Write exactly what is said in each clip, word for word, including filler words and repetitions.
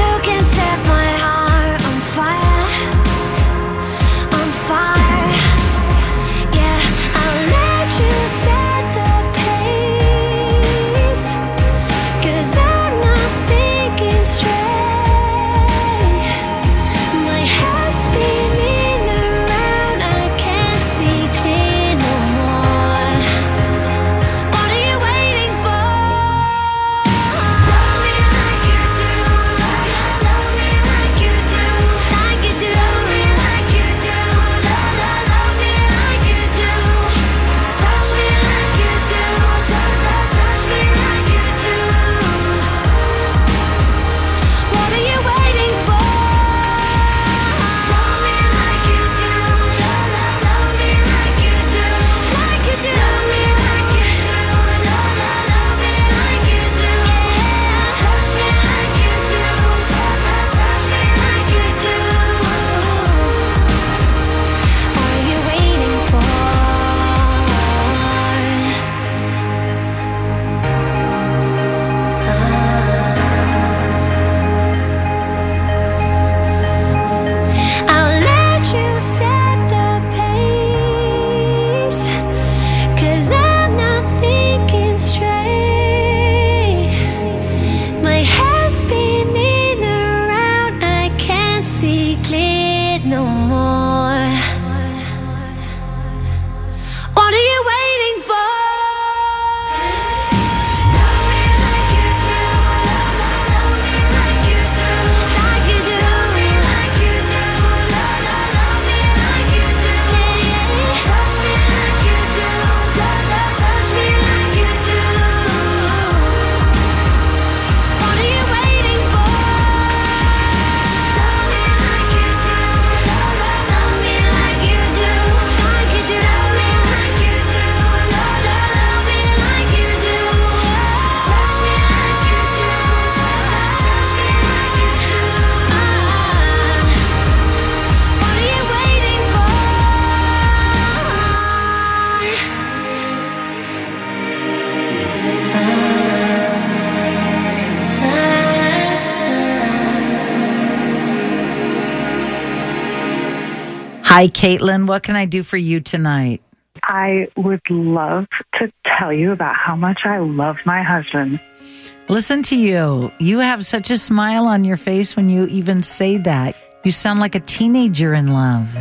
Hi, Caitlin. What can I do for you tonight? I would love to tell you about how much I love my husband. Listen to you. You have such a smile on your face when you even say that. You sound like a teenager in love.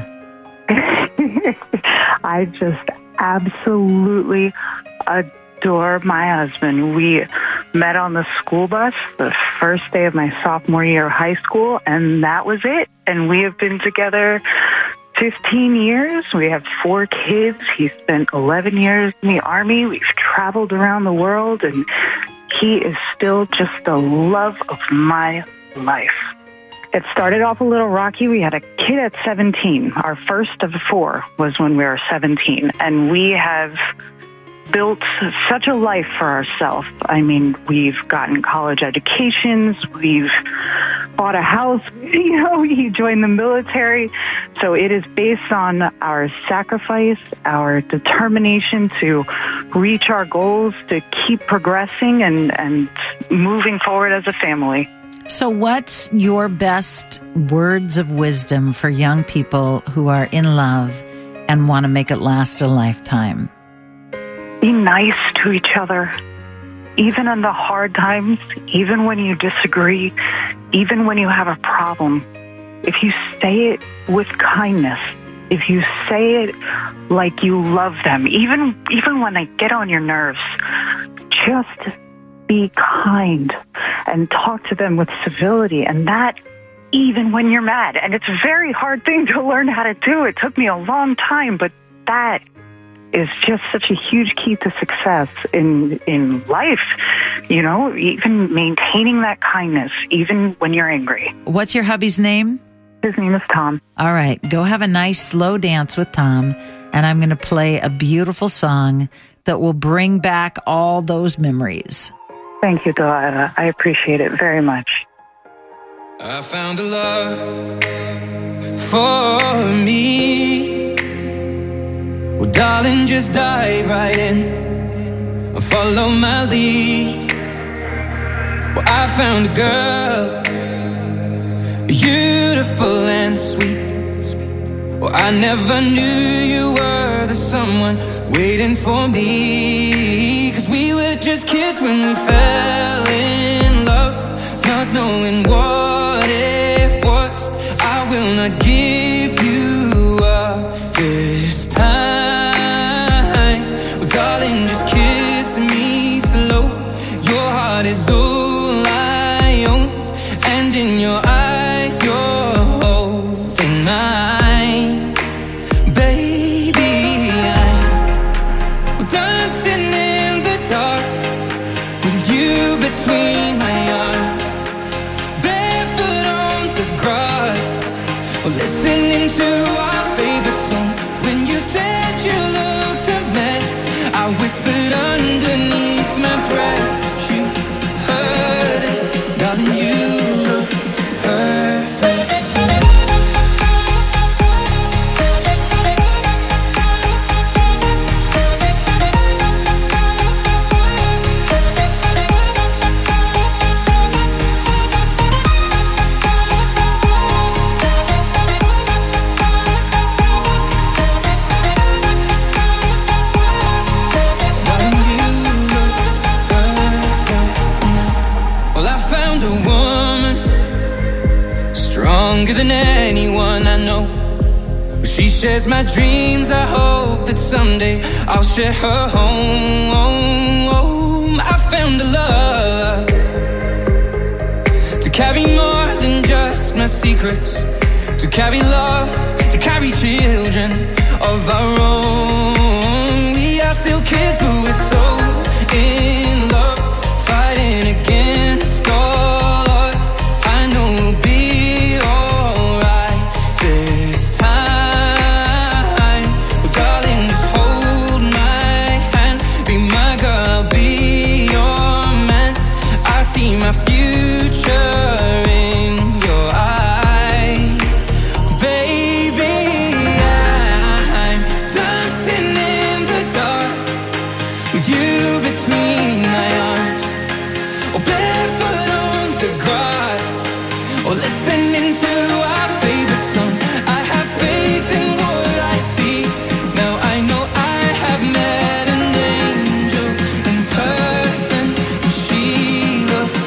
I just absolutely adore my husband. We met on the school bus the first day of my sophomore year of high school, and that was it. And we have been together fifteen years. We have four kids. He spent eleven years in the Army. We've traveled around the world, and he is still just the love of my life. It started off a little rocky. We had a kid at seventeen. Our first of four was when we were seventeen, and we have built such a life for ourselves. I mean, we've gotten college educations, we've bought a house, you know, he joined the military. So it is based on our sacrifice, our determination to reach our goals, to keep progressing and, and moving forward as a family. So what's your best words of wisdom for young people who are in love and want to make it last a lifetime? Be nice to each other, even in the hard times, even when you disagree, even when you have a problem. If you say it with kindness, if you say it like you love them, even even when they get on your nerves, just be kind and talk to them with civility. And that even when you're mad. And it's a very hard thing to learn how to do. It took me a long time, but that is just such a huge key to success in in life, you know, even maintaining that kindness, even when you're angry. What's your hubby's name? His name is Tom. All right, go have a nice slow dance with Tom, and I'm going to play a beautiful song that will bring back all those memories. Thank you, Delilah. I appreciate it very much. I found a love for me. Well, darling, just dive right in and follow my lead. Well, I found a girl, beautiful and sweet. Well, I never knew you were the someone waiting for me. Cause we were just kids when we fell in love, not knowing what it was. I will not give you up this time. Well, darling, just kiss me slow. Your heart is all I own, and in your eyes you're holding mine. Baby, I'm dancing in the dark with you between my arms, barefoot on the grass, or listening to our favorite song. When you said you looked a mess, I whispered underneath my breath. You heard it, darling, you look perfect tonight. Stronger than anyone I know. She shares my dreams. I hope that someday I'll share her home. I found a love to carry more than just my secrets, to carry love, to carry children of our own. We are still kids, but we're so in love, fighting against all odds. I know we'll be my future in your eyes. Baby, I'm dancing in the dark with you between my arms, or barefoot on the grass, or listening to our favorite song. I have faith in what I see. Now I know I have met an angel in person, and she looks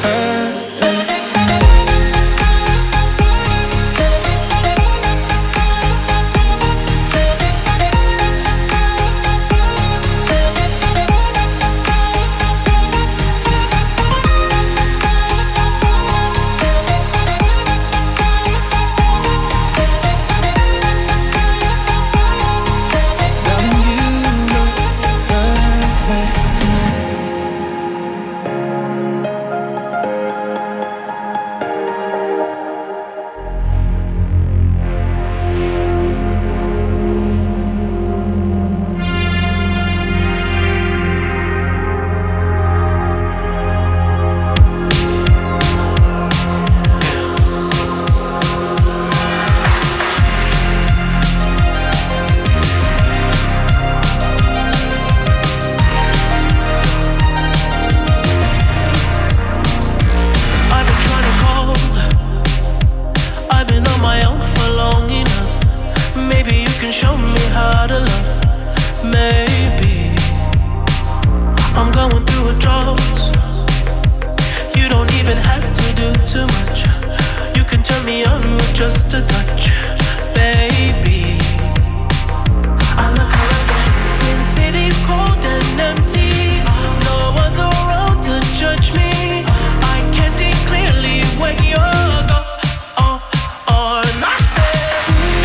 just a touch, baby. I look around, since city's cold and empty, no one's around to judge me. I can see clearly when you're gone. Oh, oh, and I said,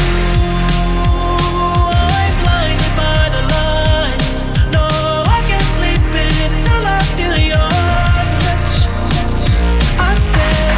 ooh, I'm blinded by the lights. No, I can't sleep until I feel your touch. I said,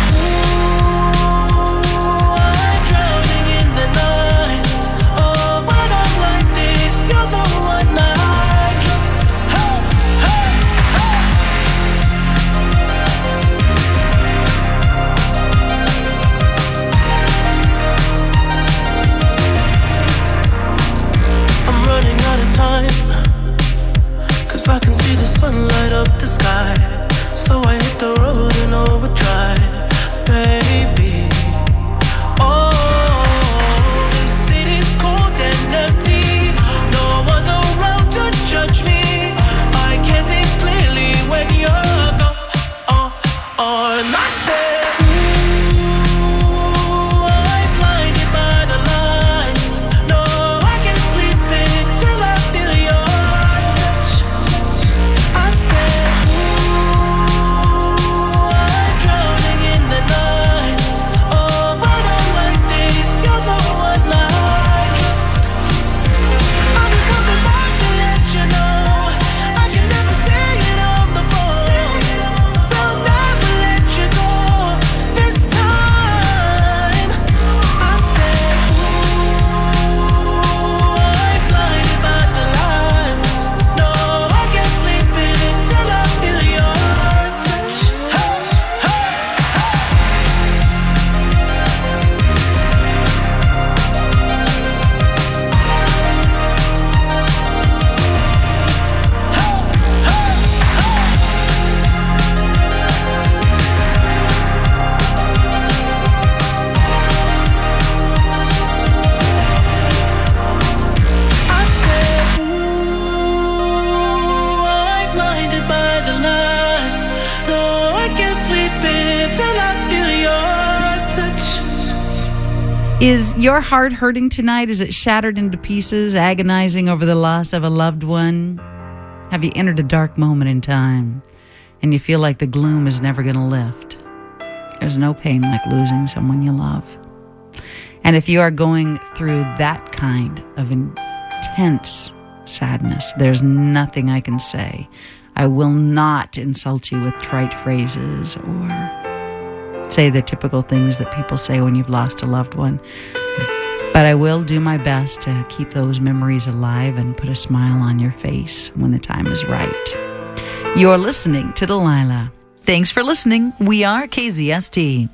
Is your heart hurting tonight? Is it shattered into pieces, agonizing over the loss of a loved one? Have you entered a dark moment in time and you feel like the gloom is never going to lift? There's no pain like losing someone you love. And if you are going through that kind of intense sadness, there's nothing I can say. I will not insult you with trite phrases or say the typical things that people say when you've lost a loved one. But I will do my best to keep those memories alive and put a smile on your face when the time is right. You're listening to Delilah. Thanks for listening. We are K Z S T.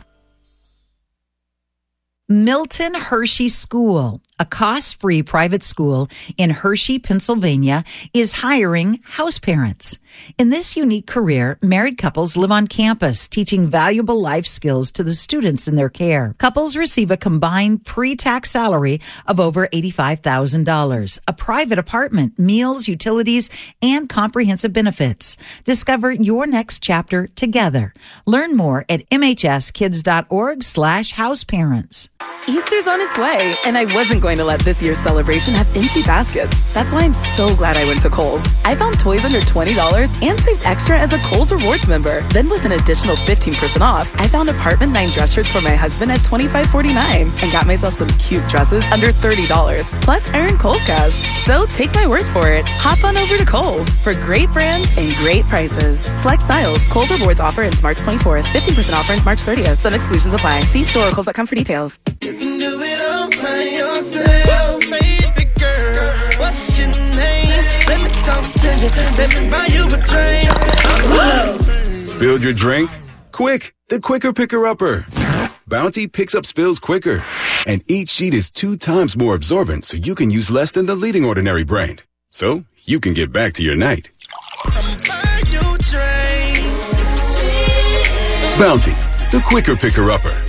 Milton Hershey School, a cost-free private school in Hershey, Pennsylvania, is hiring house parents. In this unique career, married couples live on campus, teaching valuable life skills to the students in their care. Couples receive a combined pre-tax salary of over eighty-five thousand dollars, a private apartment, meals, utilities, and comprehensive benefits. Discover your next chapter together. Learn more at mhskids.org slash houseparents. Easter's on its way, and I wasn't going to let this year's celebration have empty baskets. That's why I'm so glad I went to Kohl's. I found toys under twenty dollars and saved extra as a Kohl's Rewards member. Then with an additional fifteen percent off, I found Apartment nine dress shirts for my husband at twenty-five forty-nine and got myself some cute dresses under thirty dollars. Plus, earn Kohl's cash. So take my word for it. Hop on over to Kohl's for great brands and great prices. Select styles. Kohl's Rewards offer ends March twenty-fourth. fifteen percent offer ends March thirtieth. Some exclusions apply. See store or kohls dot com for details. You can do it all by yourself, baby girl. What's your name? Let me talk to you. Let me buy you a drink. Spilled your drink? Quick, the quicker picker-upper. Bounty picks up spills quicker. And each sheet is two times more absorbent, so you can use less than the leading ordinary brand. So you can get back to your night. Buy you a drink. Bounty, the quicker picker-upper.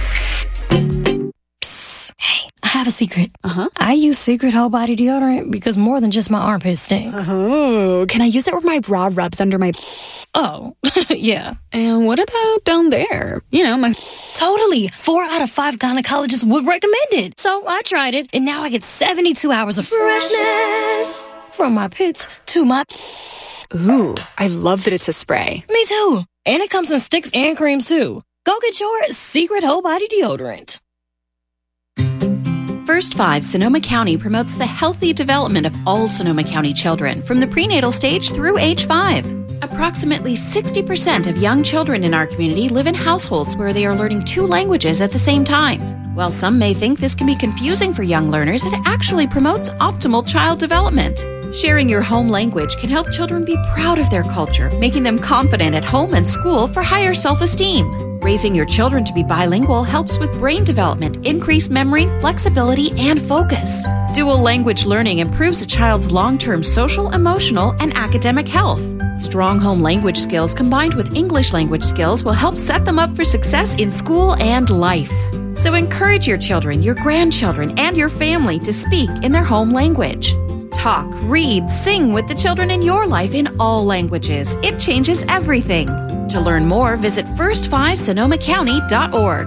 I have a secret. Uh-huh. I use Secret Whole Body Deodorant because more than just my armpits stink. Oh, can I use it where my bra rubs under my... Oh, yeah. And what about down there? You know, my... Totally. Four out of five gynecologists would recommend it. So I tried it, and now I get seventy-two hours of freshness from my pits to my... Ooh, I love that it's a spray. Me too. And it comes in sticks and creams, too. Go get your Secret Whole Body Deodorant. First Five Sonoma County promotes the healthy development of all Sonoma County children from the prenatal stage through age five. Approximately sixty percent of young children in our community live in households where they are learning two languages at the same time. While some may think this can be confusing for young learners, it actually promotes optimal child development. Sharing your home language can help children be proud of their culture, making them confident at home and school for higher self-esteem. Raising your children to be bilingual helps with brain development, increased memory, flexibility, and focus. Dual language learning improves a child's long-term social, emotional, and academic health. Strong home language skills combined with English language skills will help set them up for success in school and life. So encourage your children, your grandchildren, and your family to speak in their home language. Talk, read, sing with the children in your life in all languages. It changes everything. To learn more, visit first five sonoma county dot org.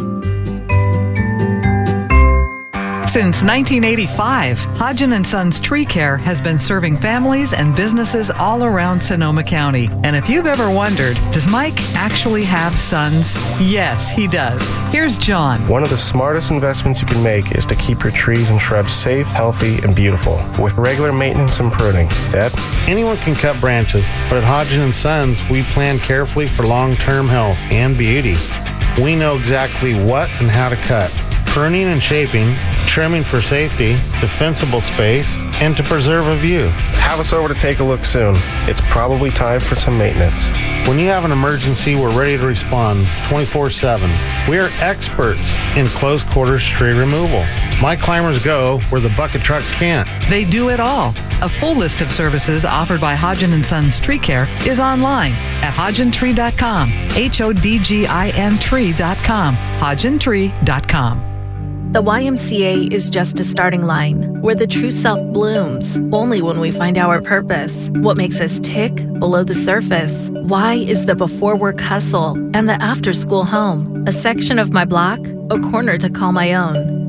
Since nineteen eighty-five, Hodgen and Sons Tree Care has been serving families and businesses all around Sonoma County. And if you've ever wondered, does Mike actually have sons? Yes, he does. Here's John. One of the smartest investments you can make is to keep your trees and shrubs safe, healthy, and beautiful with regular maintenance and pruning. Dad? Anyone can cut branches, but at Hodgen and Sons, we plan carefully for long-term health and beauty. We know exactly what and how to cut. Pruning and shaping, trimming for safety, defensible space, and to preserve a view. Have us over to take a look soon. It's probably time for some maintenance. When you have an emergency, we're ready to respond twenty-four seven. We are experts in close quarters tree removal. My climbers go where the bucket trucks can't. They do it all. A full list of services offered by Hodgen and Sons Tree Care is online at hodgen tree dot com. H O D G I N tree dot com. hodgen tree dot com. The Y M C A is just a starting line where the true self blooms only when we find our purpose, what makes us tick below the surface. Y is the before work hustle and the after school home, a section of my block, a corner to call my own.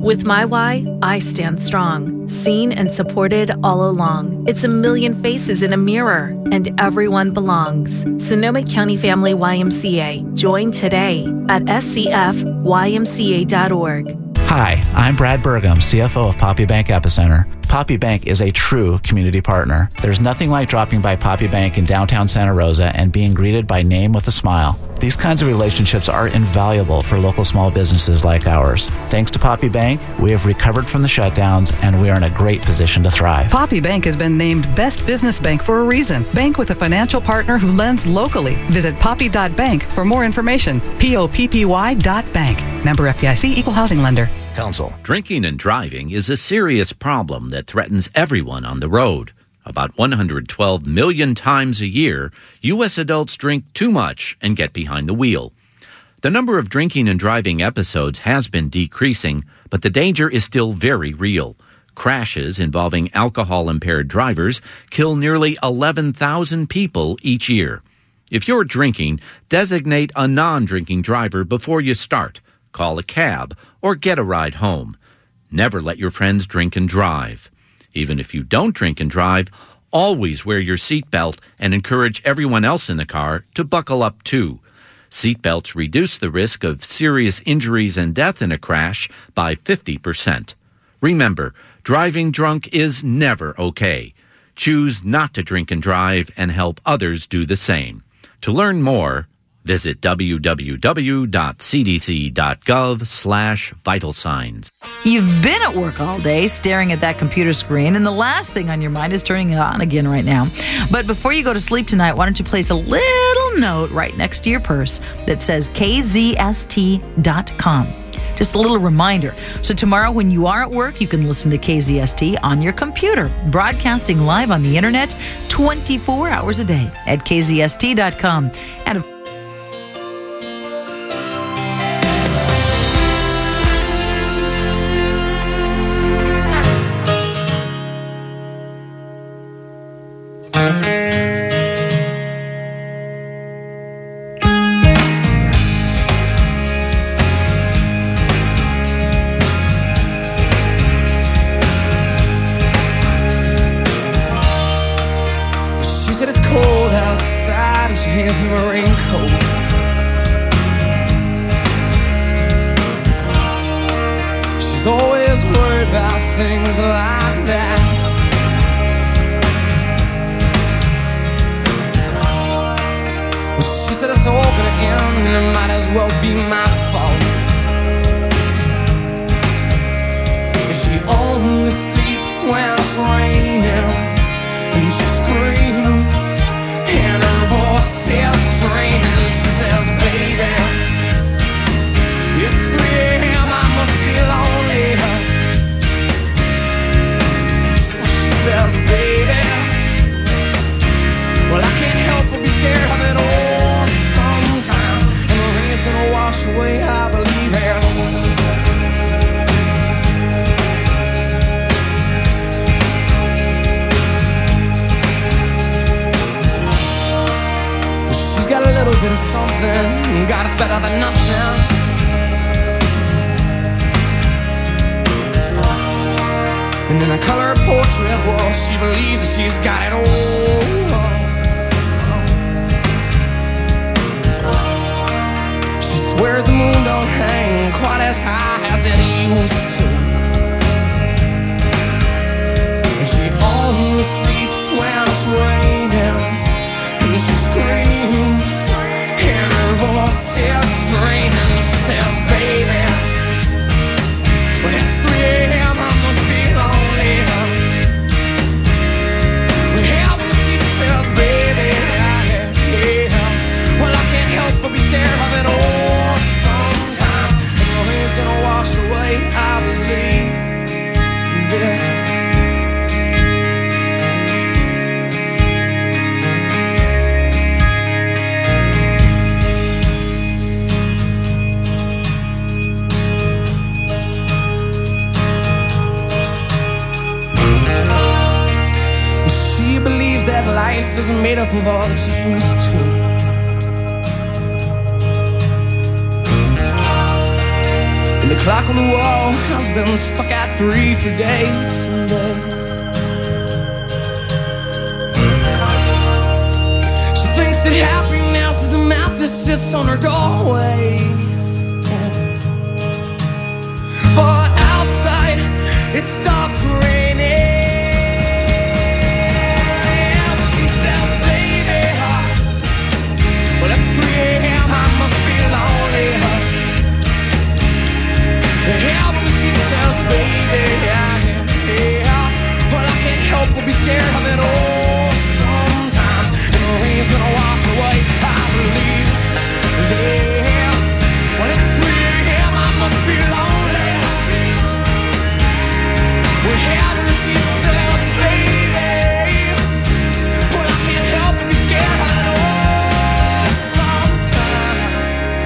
With my why, I stand strong, seen and supported all along. It's a million faces in a mirror, and everyone belongs. Sonoma County Family Y M C A. Join today at s c f y m c a dot org. Hi, I'm Brad Burgum, C F O of Poppy Bank Epicenter. Poppy Bank is a true community partner. There's nothing like dropping by Poppy Bank in downtown Santa Rosa and being greeted by name with a smile. These kinds of relationships are invaluable for local small businesses like ours. Thanks to Poppy Bank, we have recovered from the shutdowns and we are in a great position to thrive. Poppy Bank has been named Best Business Bank for a reason. Bank with a financial partner who lends locally. Visit poppy dot bank for more information. P O P P Y dot bank. Member F D I C, Equal Housing Lender. Council. Drinking and driving is a serious problem that threatens everyone on the road. About one hundred twelve million times a year, U S adults drink too much and get behind the wheel. The number of drinking and driving episodes has been decreasing, but the danger is still very real. Crashes involving alcohol-impaired drivers kill nearly eleven thousand people each year. If you're drinking, designate a non-drinking driver before you start. Call a cab or get a ride home. Never let your friends drink and drive. Even if you don't drink and drive, always wear your seatbelt and encourage everyone else in the car to buckle up too. Seatbelts reduce the risk of serious injuries and death in a crash by fifty percent. Remember, driving drunk is never okay. Choose not to drink and drive and help others do the same. To learn more, visit w w w dot c d c dot gov slash vital signs. You've been at work all day staring at that computer screen, and the last thing on your mind is turning it on again right now. But before you go to sleep tonight, why don't you place a little note right next to your purse that says k z s t dot com. Just a little reminder. So tomorrow when you are at work, you can listen to K Z S T on your computer, broadcasting live on the internet twenty-four hours a day at k z s t dot com. And of hands me my raincoat. She's always worried about things like that. Well, she said it's all gonna end and it might as well be my fault. And she only sleeps when it's raining, and she screams and her voice is straining. She says, baby, it's three a.m. I must be lonely. She says, baby, well, I can't help but be scared of it all sometimes. And the rain's gonna wash away, I believe it. Got a little bit of something, God, it's better than nothing. And in a color portrait, well, she believes that she's got it all. She swears the moon don't hang quite as high as it used to, and she only sleeps when it's raining. And she screams, and her voice is straining. She says, baby, when it's three a.m. I must be lonely. Yeah, when she says, baby, yeah, yeah. Well, I can't help but be scared of it all sometimes. And the rain's gonna wash away, I believe this. That life is made up of all that you used to. And the clock on the wall has been stuck at three for days and days. She thinks that happiness is a map that sits on her doorway. But outside, it stopped raining. And she says, baby, huh? Well, it's three a.m., I must be lonely, huh? Heaven, she says, baby, I can't hear. Well, I can't help but be scared of it all sometimes. And the rain's gonna wash away, I believe this. When it's three a.m., I must be lonely. Well, heaven, she says, baby, well, I can't help but be scared of it all sometimes.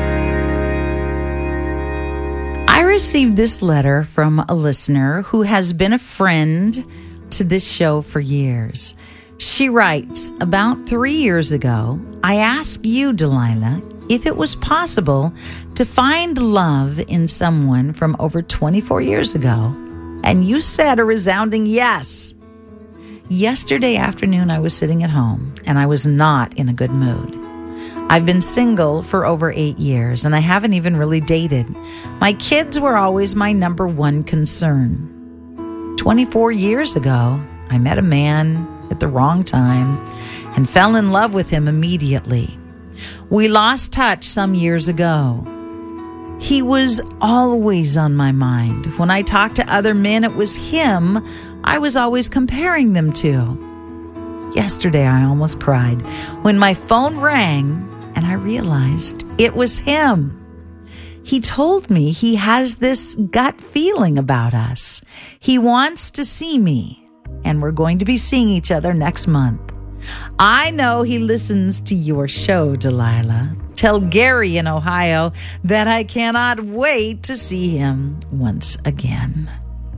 I received this letter from a listener who has been a friend to this show for years. She writes, about three years ago, I asked you, Delilah, if it was possible to find love in someone from over twenty-four years ago, and you said a resounding yes. Yesterday afternoon, I was sitting at home, and I was not in a good mood. I've been single for over eight years, and I haven't even really dated. My kids were always my number one concern. twenty-four years ago, I met a man at the wrong time and fell in love with him immediately. We lost touch some years ago. He was always on my mind. When I talked to other men, it was him I was always comparing them to. Yesterday, I almost cried when my phone rang and I realized it was him. He told me he has this gut feeling about us. He wants to see me, and we're going to be seeing each other next month. I know he listens to your show, Delilah. Tell Gary in Ohio that I cannot wait to see him once again.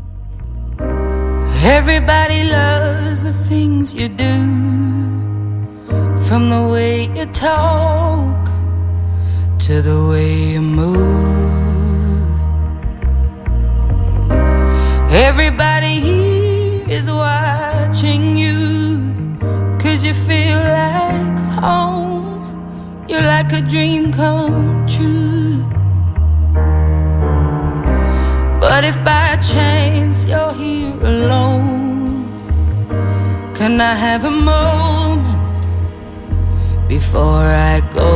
Everybody loves the things you do, from the way you talk to the way you move. Everybody here is watching you, 'cause you feel like home. You're like a dream come true. But if by chance you're here alone, can I have a moment before I go?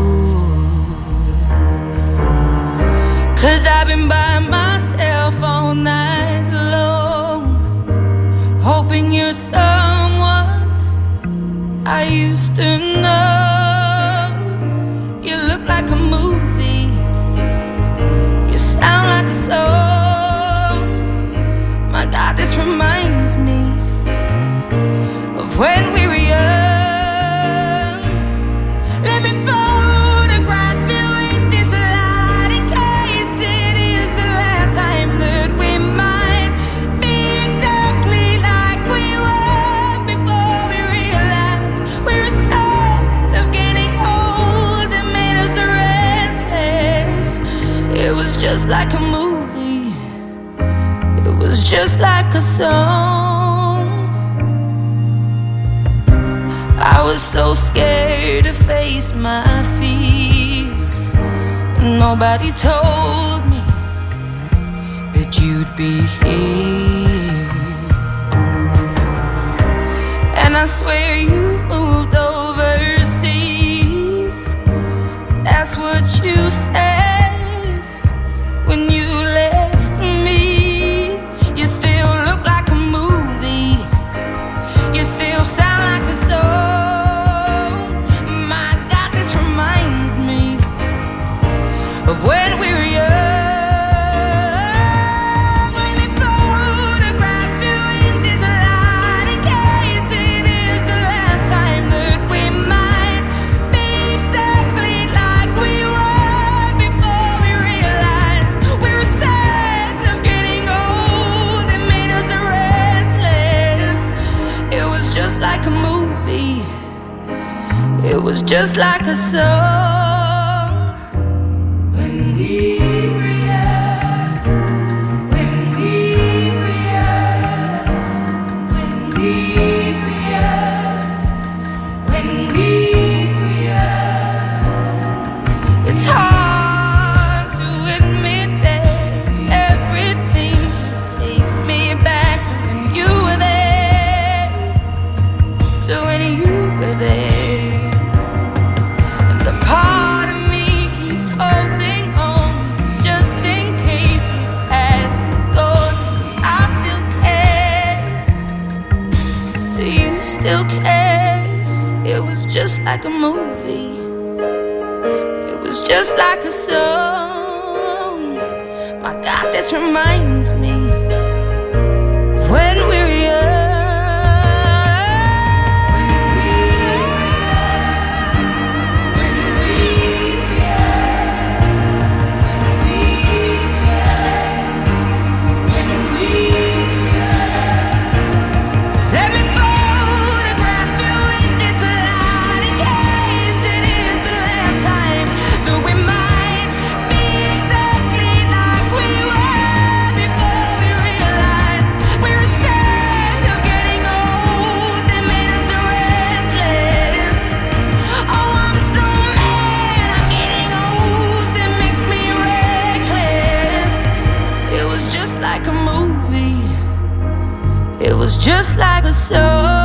'Cause I've been by myself all night long, hoping you're someone I used to know. You look like a movie, you sound like a song. My God, this reminds me of when we were young. Let me photograph you in this light, in case it is the last time that we might be exactly like we were before we realized we're sad of getting old and made us restless. It was just like a movie, it was just like a song. I was so scared to face my fears. Nobody told me that you'd be here. And I swear you moved overseas. That's what you said when you left me. You still look like a movie, you still sound like a song. My God, this reminds me of when we were young. Let me photograph you in this light, in case it is the last time that we might be exactly like we were before we realized we were sad of getting old and made us restless. It was just like a movie, it was just like a song. When we realized like a movie. It was just like a song. My God, this reminds me of when we were young. It was just like a song.